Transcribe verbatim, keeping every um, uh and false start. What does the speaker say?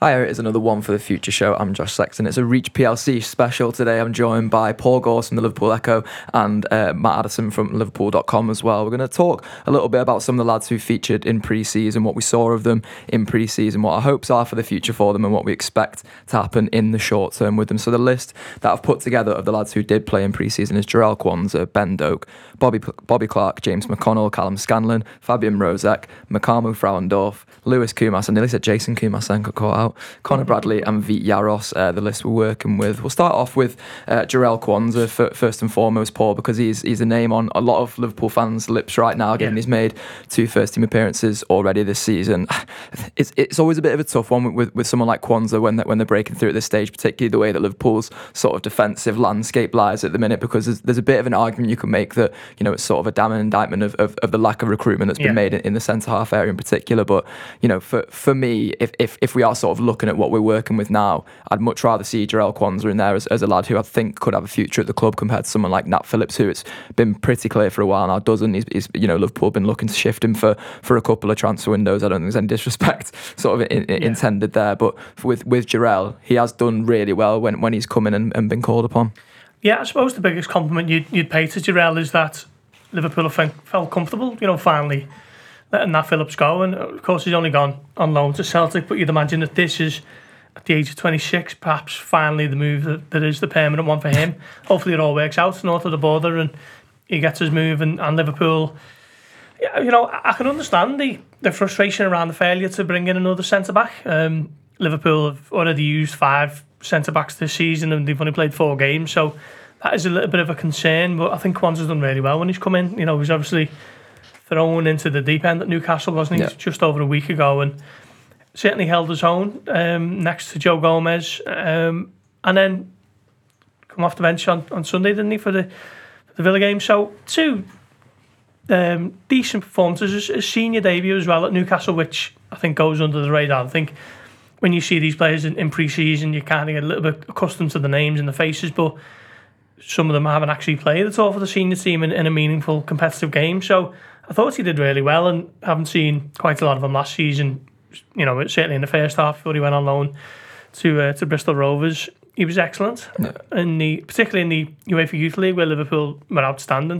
Hi, it is another One for the Future show. I'm Josh Sexton. It's a Reach P L C special today. I'm joined by Paul Gorse from the Liverpool Echo and uh, Matt Addison from Liverpool dot com as well. We're going to talk a little bit about some of the lads who featured in pre-season, what we saw of them in pre-season, what our hopes are for the future for them and what we expect to happen in the short term with them. So the list that I've put together of the lads who did play in pre-season is Jarell Quansah, Ben Doak, Bobby Bobby Clark, James McConnell, Callum Scanlon, Fabian Rosek, Makamu Frauendorf, Lewis Kumas, I nearly said Jason Kumas then got caught out, Connor Bradley and Vít Jaros, uh, the list we're working with. We'll start off with uh, Jarell Quansah f- first and foremost, Paul, because he's he's a name on a lot of Liverpool fans' lips right now, given yeah. he's made two first team appearances already this season. It's it's always a bit of a tough one with, with, with someone like Quansah when they're, when they're breaking through at this stage, particularly the way that Liverpool's sort of defensive landscape lies at the minute, because there's, there's a bit of an argument you can make that, you know, it's sort of a damning indictment of, of, of the lack of recruitment that's been yeah. made in, in the centre half area in particular. But, you know, for, for me, if, if if we are sort of looking at what we're working with now, I'd much rather see Jarell Quansah in there as, as a lad who I think could have a future at the club compared to someone like Nat Phillips, who it's been pretty clear for a while now doesn't. He's, he's you know, Liverpool have been looking to shift him for, for a couple of transfer windows. I don't think there's any disrespect sort of in, in, yeah. intended there, but with with Jarell, he has done really well when, when he's come in and, and been called upon. Yeah, I suppose the biggest compliment you'd, you'd pay to Jarell is that Liverpool have felt comfortable, you know, finally letting Nat Phillips go. And of course, he's only gone on loan to Celtic, but you'd imagine that this is, at the age of twenty-six, perhaps finally the move that, that is the permanent one for him. Hopefully it all works out north of the border and he gets his move, and, and Liverpool, yeah, you know, I can understand the, the frustration around the failure to bring in another centre-back. Um, Liverpool have already used five centre-backs this season and they've only played four games, so that is a little bit of a concern, but I think Quansah's done really well when he's come in. You know, he's obviously thrown into the deep end at Newcastle, wasn't he? Yeah. Just over a week ago, and certainly held his own um, next to Joe Gomez, um, and then come off the bench on, on Sunday, didn't he, for the, for the Villa game? So two um, decent performances, a senior debut as well at Newcastle, which I think goes under the radar. I think when you see these players in, in pre-season, you kind of get a little bit accustomed to the names and the faces, but some of them haven't actually played at all for the senior team in, in a meaningful competitive game. So I thought he did really well, and haven't seen quite a lot of him last season. You know, certainly in the first half before he went on loan to uh, to Bristol Rovers, he was excellent. Yeah. In the particularly in the UEFA Youth League, where Liverpool were outstanding.